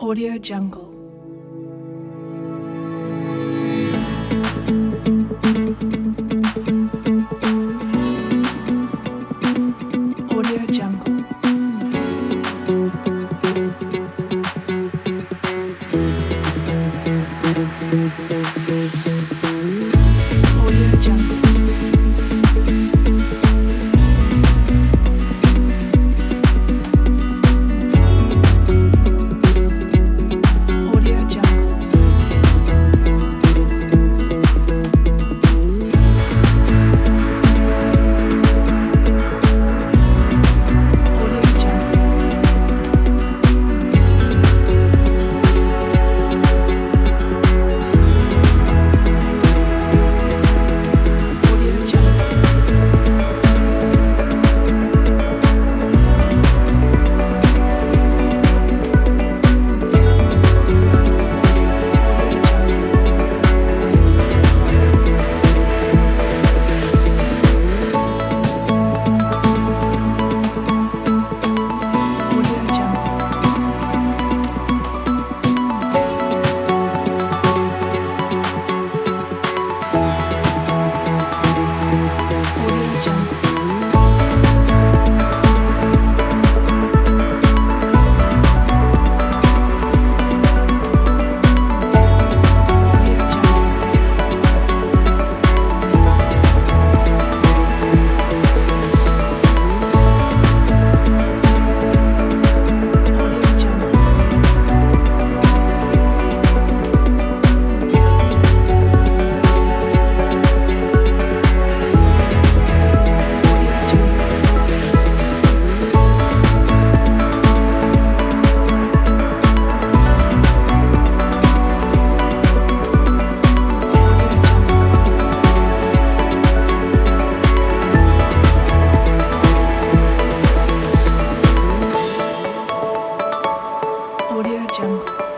Audio Jungle. Audio Jungle. Audio Jungle. Audio Jungle. Audio Jungle. Audio Jungle. Audio Jungle. Audio Jungle. Audio Jungle. Audio Jungle. Audio Jungle. Audio Jungle.